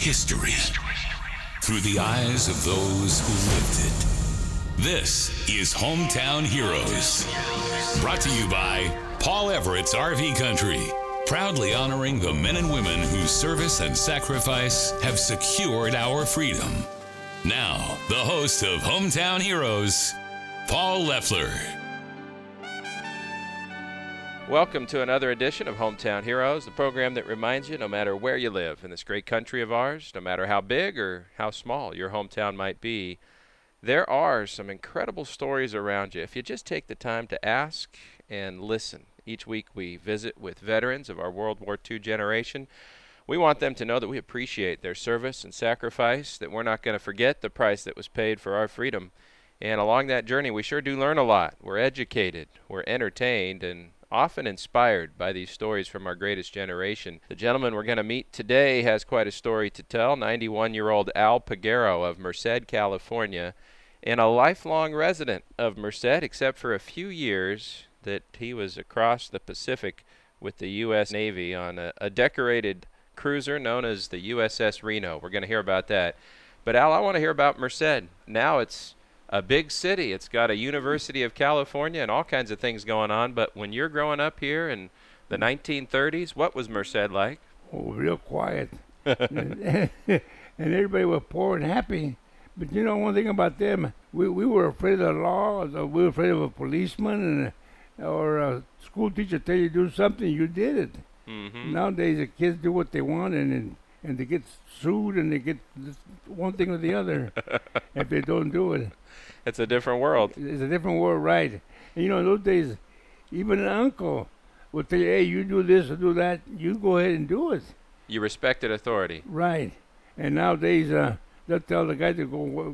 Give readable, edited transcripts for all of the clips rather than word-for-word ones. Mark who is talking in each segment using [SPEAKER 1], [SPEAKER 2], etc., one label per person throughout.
[SPEAKER 1] history through the eyes of those who lived it. This is Hometown Heroes, brought to you by Paul Everett's RV Country, proudly honoring the men and women whose service and sacrifice have secured our freedom. Now, the host of Hometown Heroes, Paul Leffler.
[SPEAKER 2] Welcome to another edition of Hometown Heroes, the program that reminds you no matter where you live in this great country of ours, no matter how big or how small your hometown might be, there are some incredible stories around you if you just take the time to ask and listen. Each week we visit with veterans of our World War II generation. We want them to know that we appreciate their service and sacrifice, that we're not going to forget the price that was paid for our freedom. And along that journey, we sure do learn a lot. We're educated, we're entertained, and often inspired by these stories from our greatest generation. The gentleman we're going to meet today has quite a story to tell. 91-year-old Al Peguero of Merced, California, and a lifelong resident of Merced, except for a few years that he was across the Pacific with the U.S. Navy on a decorated cruiser known as the USS Reno. We're going to hear about that. But Al, I want to hear about Merced. Now it's a big city. It's got a University of California and all kinds of things going on. But when you're growing up here in the 1930s, what was Merced like?
[SPEAKER 3] Oh, real quiet. and everybody was poor and happy. But you know, one thing about them, we were afraid of the law. We were afraid of a policeman or a school teacher tell you to do something, you did it.
[SPEAKER 2] Mm-hmm.
[SPEAKER 3] Nowadays, the kids do what they want, and they get sued, and they get one thing or the other if they don't do it.
[SPEAKER 2] It's a different world.
[SPEAKER 3] It's a different world, right? And you know, in those days, even an uncle would tell you, hey, you do this or do that. You go ahead and do it.
[SPEAKER 2] You respected authority.
[SPEAKER 3] Right. And nowadays, they'll tell the guy to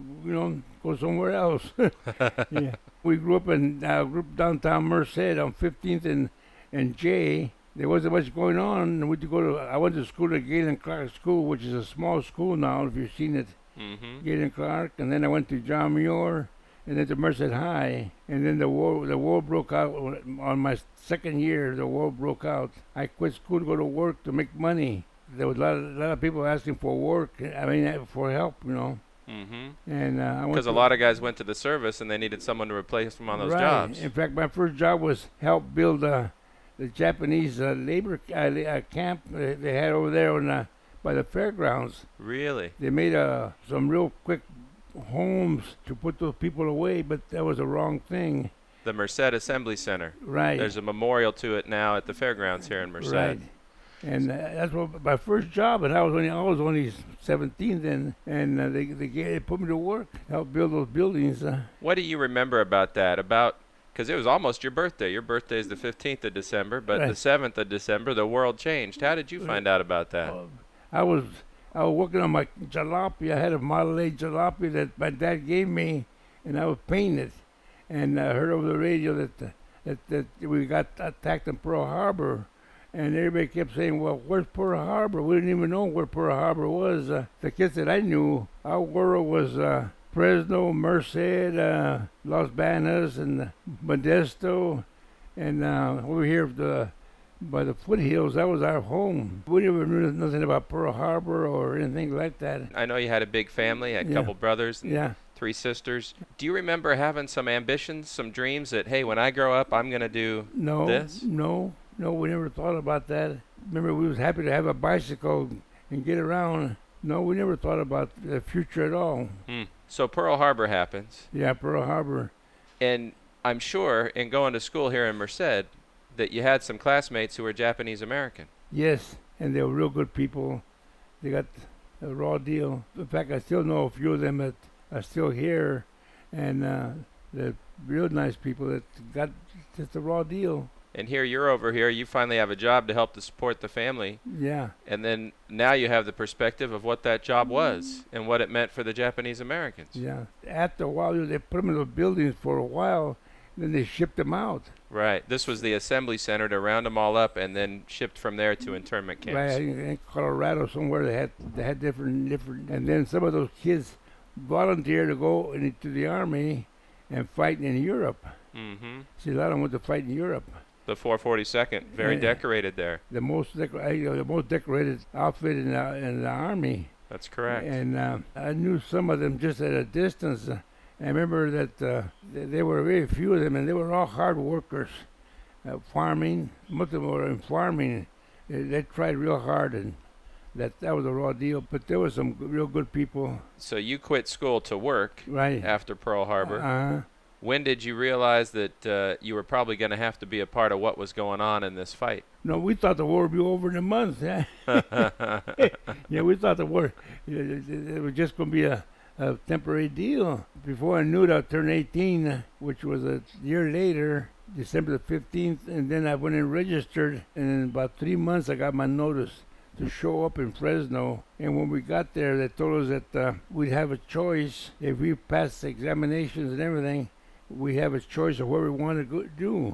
[SPEAKER 3] go somewhere else. Yeah. We grew up in downtown Merced on 15th and J. There wasn't much going on. I went to school at Galen Clark School, which is a small school now, if you've seen it.
[SPEAKER 2] Mm-hmm.
[SPEAKER 3] Galen Clark. And then I went to John Muir, and then to Merced High. And then the war broke out on my second year. The war broke out. I quit school to go to work to make money. There was a lot of people asking for work. I mean, for help, you know.
[SPEAKER 2] Mm-hmm.
[SPEAKER 3] And
[SPEAKER 2] because a lot of guys went to the service and they needed someone to replace them on those jobs.
[SPEAKER 3] In fact, my first job was help build the Japanese labor camp they had over there by the fairgrounds.
[SPEAKER 2] Really?
[SPEAKER 3] They made some real quick homes to put those people away, but that was the wrong thing.
[SPEAKER 2] The Merced Assembly Center.
[SPEAKER 3] Right.
[SPEAKER 2] There's a memorial to it now at the fairgrounds here in Merced.
[SPEAKER 3] Right. And that's what my first job, and I was only 17 then, and they put me to work, help build those buildings.
[SPEAKER 2] What do you remember about that? Because it was almost your birthday. Your birthday is the 15th of December, but
[SPEAKER 3] right.
[SPEAKER 2] The 7th of December, the world changed. How did you find out about that?
[SPEAKER 3] I was working on my jalopy. I had a Model A jalopy that my dad gave me, and I was painting it. And I heard over the radio that we got attacked in Pearl Harbor. And everybody kept saying, well, where's Pearl Harbor? We didn't even know where Pearl Harbor was. The kids that I knew, our world was Fresno, Merced, Los Banos, and Modesto. And over here by the foothills, that was our home. We never knew nothing about Pearl Harbor or anything like that.
[SPEAKER 2] I know you had a big family, had a couple brothers and 3 sisters. Do you remember having some ambitions, some dreams that, hey, when I grow up, I'm going to do this?
[SPEAKER 3] No, we never thought about that. Remember, we was happy to have a bicycle and get around. No, we never thought about the future at all.
[SPEAKER 2] So Pearl Harbor happens.
[SPEAKER 3] Yeah, Pearl Harbor.
[SPEAKER 2] And I'm sure in going to school here in Merced that you had some classmates who were Japanese American.
[SPEAKER 3] Yes, and they were real good people. They got a raw deal. In fact, I still know a few of them that are still here, and they're real nice people that got just a raw deal.
[SPEAKER 2] And here you're over here, you finally have a job to help to support the family.
[SPEAKER 3] Yeah.
[SPEAKER 2] And then now you have the perspective of what that job was and what it meant for the Japanese Americans.
[SPEAKER 3] Yeah. After a while, they put them in those buildings for a while, then they shipped them out.
[SPEAKER 2] Right. This was the assembly center to round them all up and then shipped from there to internment camps.
[SPEAKER 3] Right. In Colorado somewhere they had different, and then some of those kids volunteered to go into the army and fight in Europe.
[SPEAKER 2] Mm-hmm.
[SPEAKER 3] See, a lot of them went to fight in Europe.
[SPEAKER 2] The 442nd, very decorated there.
[SPEAKER 3] The most decorated outfit in the army.
[SPEAKER 2] That's correct.
[SPEAKER 3] And I knew some of them just at a distance. I remember that there were very few of them, and they were all hard workers. Farming, most of them were in farming. They tried real hard, and that was a raw deal. But there were some real good people.
[SPEAKER 2] So you quit school to work
[SPEAKER 3] Right.
[SPEAKER 2] after Pearl Harbor.
[SPEAKER 3] Uh-huh.
[SPEAKER 2] When did you realize that you were probably going to have to be a part of what was going on in this fight?
[SPEAKER 3] No, we thought the war would be over in a month. Yeah, yeah, we thought the war it was just going to be a temporary deal. Before I knew it, I turned 18, which was a year later, December the 15th, and then I went and registered, and in about 3 months I got my notice to show up in Fresno. And when we got there, they told us that we'd have a choice. If we passed the examinations and everything, we have a choice of where we want to go do.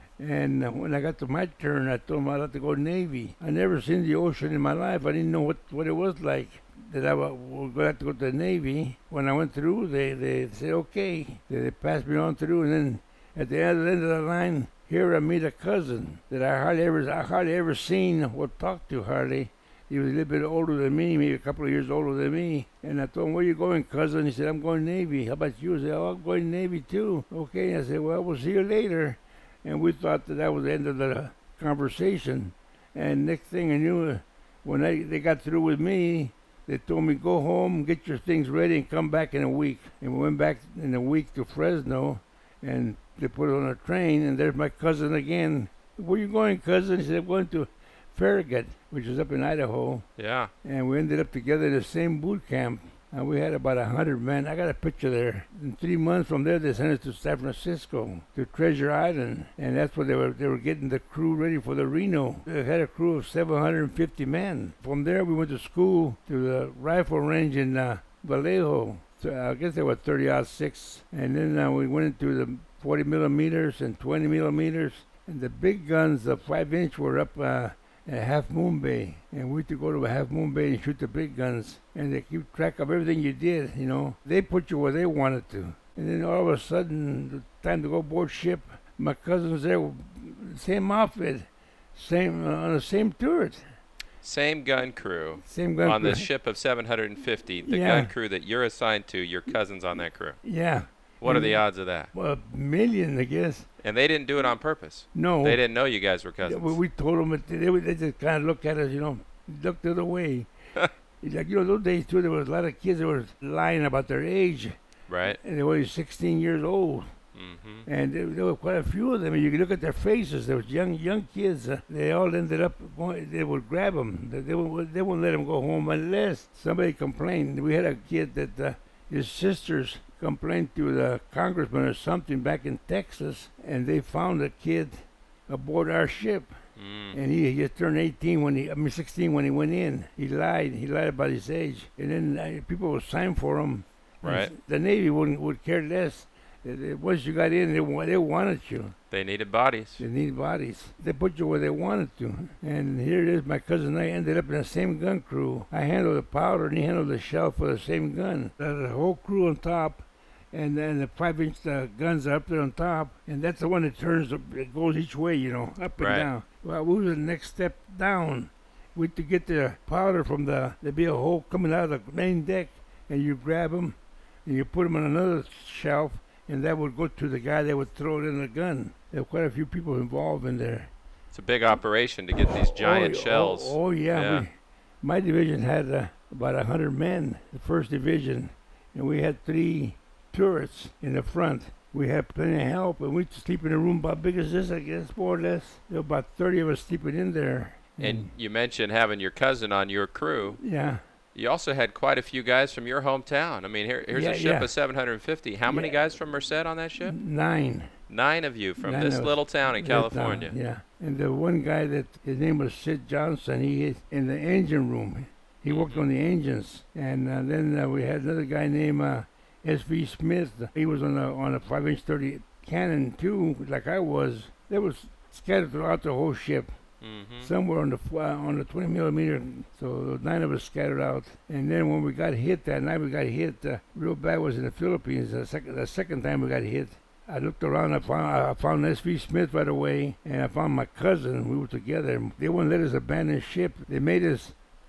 [SPEAKER 3] And when I got to my turn, I told them I'd like to go Navy. I never seen the ocean in my life. I didn't know what it was like. That I was going to have to go to the Navy. When I went through, they said, okay. They passed me on through, and then at the end of the line, here I meet a cousin that I hardly ever seen or talked to hardly. He was a little bit older than me, maybe a couple of years older than me. And I told him, where you going, cousin? He said, I'm going Navy. How about you? I said, oh, I'm going Navy too. Okay. I said, well, we'll see you later. And we thought that was the end of the conversation. And next thing I knew, when they got through with me, they told me, go home, get your things ready, and come back in a week. And we went back in a week to Fresno, and they put it on a train, and there's my cousin again. Where you going, cousin? He said, I'm going to Farragut, which is up in Idaho.
[SPEAKER 2] Yeah.
[SPEAKER 3] And we ended up together in the same boot camp. And we had about 100 men. I got a picture there. In 3 months from there, they sent us to San Francisco, to Treasure Island. And that's where they were getting the crew ready for the Reno. They had a crew of 750 men. From there, we went to school to the rifle range in Vallejo. So I guess they were 30-06. And then we went into the 40 millimeters and 20 millimeters. And the big guns, the 5-inch, were up at Half Moon Bay. And we had to go to Half Moon Bay and shoot the big guns. And they keep track of everything you did, you know. They put you where they wanted to. And then all of a sudden, the time to go aboard ship, my cousin's there, same outfit, on the same turret.
[SPEAKER 2] Same gun crew.
[SPEAKER 3] Same gun
[SPEAKER 2] on
[SPEAKER 3] crew.
[SPEAKER 2] the ship of 750. The
[SPEAKER 3] Yeah.
[SPEAKER 2] gun crew that you're assigned to, your cousin's on that crew.
[SPEAKER 3] Yeah.
[SPEAKER 2] What are the odds of that?
[SPEAKER 3] Well, a million, I guess.
[SPEAKER 2] And they didn't do it on purpose.
[SPEAKER 3] No.
[SPEAKER 2] They didn't know you guys were cousins.
[SPEAKER 3] We told them, that they just kind of looked at us, you know, looked the other way. It's like, you know, those days, too, there was a lot of kids that were lying about their age.
[SPEAKER 2] Right.
[SPEAKER 3] And they were 16 years old.
[SPEAKER 2] Mm-hmm.
[SPEAKER 3] And there were quite a few of them. And you could look at their faces. There was young kids. They all ended up going, they would grab them. They wouldn't let them go home unless somebody complained. We had a kid that his sisters complained to the congressman or something back in Texas, and they found a kid aboard our ship. And he just turned 16 when he went in. He lied about his age. And then people would sign for him.
[SPEAKER 2] Right.
[SPEAKER 3] The Navy would care less. Once you got in, they wanted you.
[SPEAKER 2] They needed bodies.
[SPEAKER 3] They needed bodies. They put you where they wanted to. And here it is, my cousin and I ended up in the same gun crew. I handled the powder and he handled the shell for the same gun. The whole crew on top. And then the 5-inch guns are up there on top, and that's the one that turns, it goes each way, you know, up and
[SPEAKER 2] Right.
[SPEAKER 3] down. Well, we were the next step down. We had to get the powder from there'd be a hole coming out of the main deck, and you grab them, and you put them on another shelf, and that would go to the guy that would throw it in the gun. There were quite a few people involved in there.
[SPEAKER 2] It's a big operation to get these giant shells.
[SPEAKER 3] Oh, yeah.
[SPEAKER 2] Yeah.
[SPEAKER 3] My division had about 100 men, the first division, and we had 3 turrets in the front. We had plenty of help, and we'd sleep in a room about big as this, I guess, more or less. There were about 30 of us sleeping in there.
[SPEAKER 2] And you mentioned having your cousin on your crew.
[SPEAKER 3] Yeah.
[SPEAKER 2] You also had quite a few guys from your hometown. I mean, here's a ship of 750. How many guys from Merced on that ship?
[SPEAKER 3] 9.
[SPEAKER 2] 9 of you from
[SPEAKER 3] 9
[SPEAKER 2] this
[SPEAKER 3] of us.
[SPEAKER 2] little town in California.
[SPEAKER 3] Yeah. And the one guy his name was Sid Johnson, he is in the engine room. He worked on the engines. And then we had another guy named S.V. Smith. He was on a 5-inch 30 cannon too, like I was. They was scattered throughout the whole ship.
[SPEAKER 2] Mm-hmm.
[SPEAKER 3] Somewhere on the 20 millimeter. So 9 of us scattered out. And then when we got hit that night, real bad was in the Philippines. The second time we got hit. I looked around. I found S.V. Smith right away, and I found my cousin. We were together. They wouldn't let us abandon ship. They made us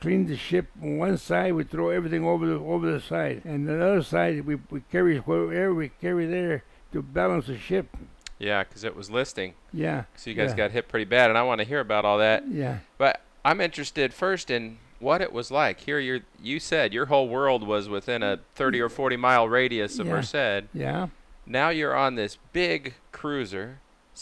[SPEAKER 3] clean the ship on one side, we throw everything over the side, and the other side we carry whatever we carry there to balance the ship.
[SPEAKER 2] Yeah, because it was listing.
[SPEAKER 3] Yeah.
[SPEAKER 2] So you guys got hit pretty bad, and I want to hear about all that.
[SPEAKER 3] Yeah.
[SPEAKER 2] But I'm interested first in what it was like. Here you said your whole world was within a 30 or 40 mile radius of Merced.
[SPEAKER 3] Yeah.
[SPEAKER 2] Now you're on this big cruiser,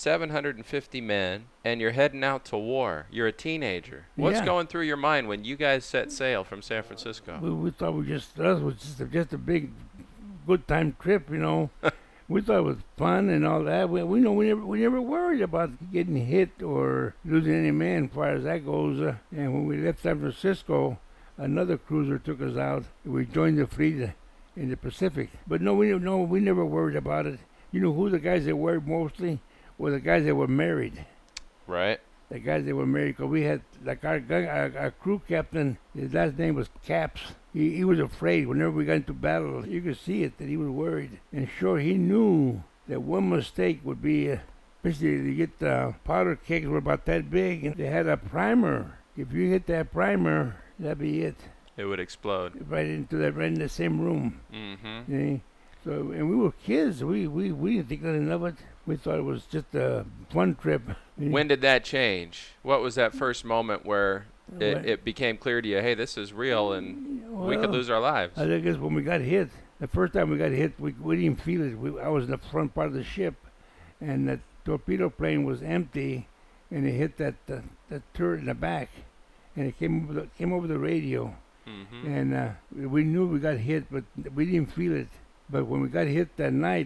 [SPEAKER 2] 750 men, and you're heading out to war. You're a teenager. What's going through your mind when you guys set sail from San Francisco?
[SPEAKER 3] We thought us was just a big, good time trip, you know. We thought it was fun and all that. We never worried about getting hit or losing any men as far as that goes. And when we left San Francisco, another cruiser took us out. We joined the fleet in the Pacific. But no, we never worried about it. You know who the guys that worried mostly were the guys that were married.
[SPEAKER 2] Right.
[SPEAKER 3] The guys that were married, because we had, like our crew captain, his last name was Caps. He was afraid whenever we got into battle. You could see it, that he was worried. And sure, he knew that one mistake would be, especially you get the powder kegs were about that big, and they had a primer. If you hit that primer, that'd be it.
[SPEAKER 2] It would explode.
[SPEAKER 3] Right in the same room.
[SPEAKER 2] Mm-hmm.
[SPEAKER 3] See? So, and we were kids. We didn't think nothing of it. We thought it was just a fun trip.
[SPEAKER 2] When did that change? What was that first moment where it became clear to you, hey, this is real and we could lose our lives?
[SPEAKER 3] I guess when we got hit, the first time we got hit, we didn't feel it. I was in the front part of the ship, and the torpedo plane was empty, and it hit that turret in the back, and it came over the radio.
[SPEAKER 2] Mm-hmm.
[SPEAKER 3] And we knew we got hit, but we didn't feel it. But when we got hit that night,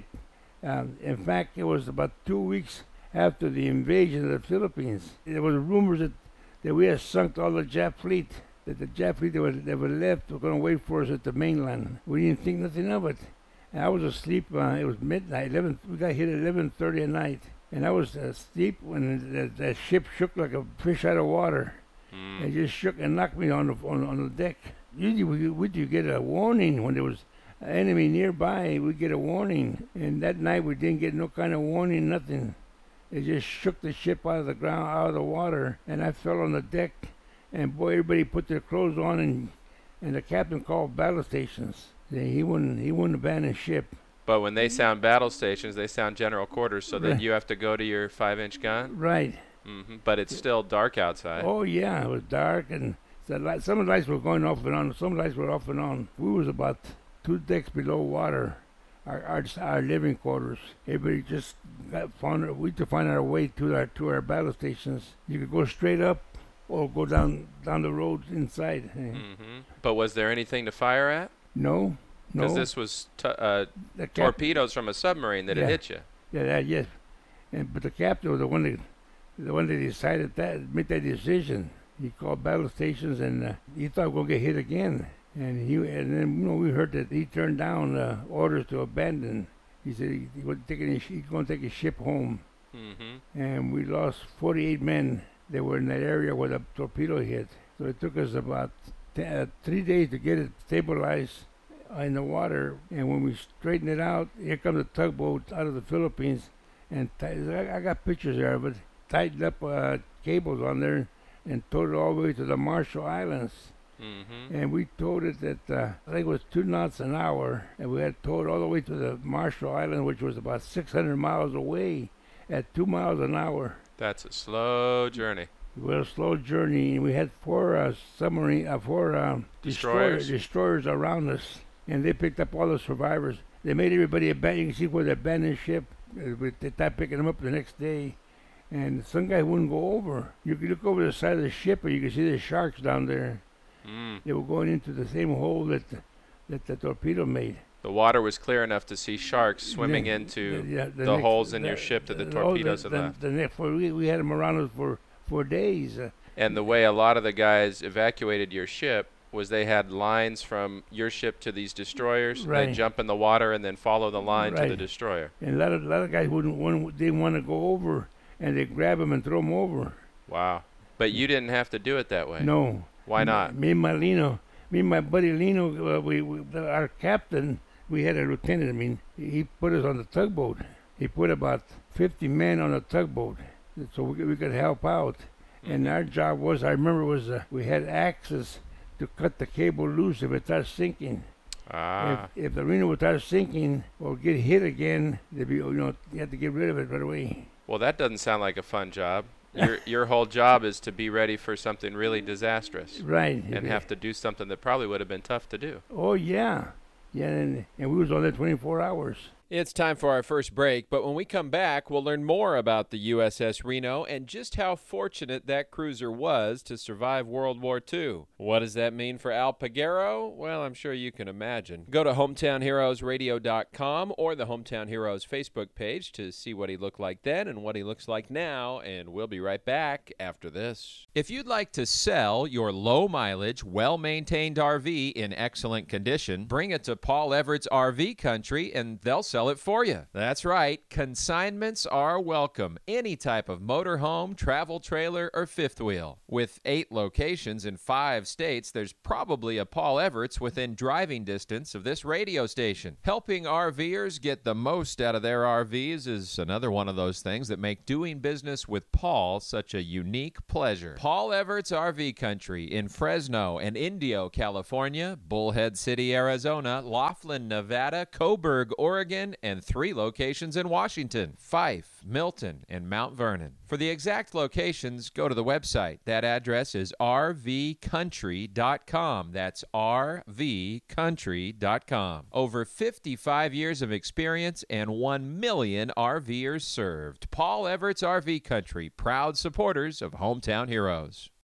[SPEAKER 3] in fact, it was about 2 weeks after the invasion of the Philippines. There was rumors that we had sunk all the Jap fleet, that the Jap fleet that were left were going to wait for us at the mainland. We didn't think nothing of it. And I was asleep. It was midnight. We got hit at 11:30 at night. And I was asleep when the ship shook like a fish out of water. It just shook and knocked me on the deck. Usually would you get a warning when there was an enemy nearby? We'd get a warning. And that night we didn't get no kind of warning, nothing. It just shook the ship out of the ground, out of the water, and I fell on the deck. And boy, everybody put their clothes on, and the captain called battle stations. He wouldn't abandon ship.
[SPEAKER 2] But when they sound battle stations, they sound general quarters, so
[SPEAKER 3] Right.
[SPEAKER 2] then you have to go to your 5-inch gun.
[SPEAKER 3] Right.
[SPEAKER 2] Mm-hmm. But it's still dark outside.
[SPEAKER 3] Oh yeah, it was dark, and some of the lights were going off and on. Some lights were off and on. We was about 2 decks below water, our living quarters. Everybody just we had to find our way to our battle stations. You could go straight up or go down the road inside.
[SPEAKER 2] Mm-hmm. But was there anything to fire at?
[SPEAKER 3] No.
[SPEAKER 2] Because this was torpedoes from a submarine that had hit you.
[SPEAKER 3] Yeah, yes. But the captain was the one that decided made that decision. He called battle stations, and he thought we were going to get hit again. And then we heard that he turned down orders to abandon. He said he's going to take his ship home.
[SPEAKER 2] Mm-hmm.
[SPEAKER 3] And we lost 48 men that were in that area where the torpedo hit. So it took us about 3 days to get it stabilized in the water. And when we straightened it out, here comes a tugboat out of the Philippines. And I got pictures there of it. Tightened up cables on there and towed it all the way to the Marshall Islands.
[SPEAKER 2] Mm-hmm.
[SPEAKER 3] And we towed it at, I think it was 2 knots an hour. And we had towed all the way to the Marshall Island, which was about 600 miles away at 2 miles an hour.
[SPEAKER 2] That's a slow journey.
[SPEAKER 3] Well, a slow journey. We had 4 destroyers around us. And they picked up all the survivors. They made everybody abandon. You can see where they abandoned ship. They started picking them up the next day. And some guy wouldn't go over. You could look over the side of the ship and you could see the sharks down there. They were going into the same hole that the torpedo made.
[SPEAKER 2] The water was clear enough to see sharks swimming into the holes in your ship that the torpedoes had left.
[SPEAKER 3] We had them around us for days.
[SPEAKER 2] And the way a lot of the guys evacuated your ship was they had lines from your ship to these destroyers.
[SPEAKER 3] Right.
[SPEAKER 2] They'd jump in the water and then follow the line
[SPEAKER 3] Right.
[SPEAKER 2] to the destroyer.
[SPEAKER 3] And a lot of guys didn't want to go over, and they grab them and throw them over.
[SPEAKER 2] Wow. But you didn't have to do it that way.
[SPEAKER 3] No.
[SPEAKER 2] Why not?
[SPEAKER 3] Me and my buddy Lino, our captain, we had a lieutenant. I mean, he put us on the tugboat. He put about 50 men on the tugboat so we could help out. And our job was, I remember, we had axes to cut the cable loose if it starts sinking.
[SPEAKER 2] Ah.
[SPEAKER 3] If the Reno would start sinking or get hit again, they'd be, you have to get rid of it right away.
[SPEAKER 2] Well, that doesn't sound like a fun job. Your whole job is to be ready for something really disastrous.
[SPEAKER 3] Right.
[SPEAKER 2] And have to do something that probably would have been tough to do.
[SPEAKER 3] Oh, yeah. Yeah, and we was on there 24 hours.
[SPEAKER 4] It's time for our first break, but when we come back, we'll learn more about the USS Reno and just how fortunate that cruiser was to survive World War II. What does that mean for Al Pagero? Well, I'm sure you can imagine. Go to hometownheroesradio.com or the Hometown Heroes Facebook page to see what he looked like then and what he looks like now, and we'll be right back after this. If you'd like to sell your low-mileage, well-maintained RV in excellent condition, bring it to Paul Everett's RV Country, and they'll sell it for you. That's right. Consignments are welcome. Any type of motorhome, travel trailer, or fifth wheel. With 8 locations in 5 states, there's probably a Paul Everett's within driving distance of this radio station. Helping RVers get the most out of their RVs is another one of those things that make doing business with Paul such a unique pleasure. Paul Everett's RV Country in Fresno and Indio, California, Bullhead City, Arizona, Laughlin, Nevada, Coburg, Oregon, and 3 locations in Washington, Fife, Milton, and Mount Vernon. For the exact locations, go to the website. That address is rvcountry.com. That's rvcountry.com. Over 55 years of experience and 1 million RVers served. Paul Everett's RV Country, proud supporters of Hometown Heroes.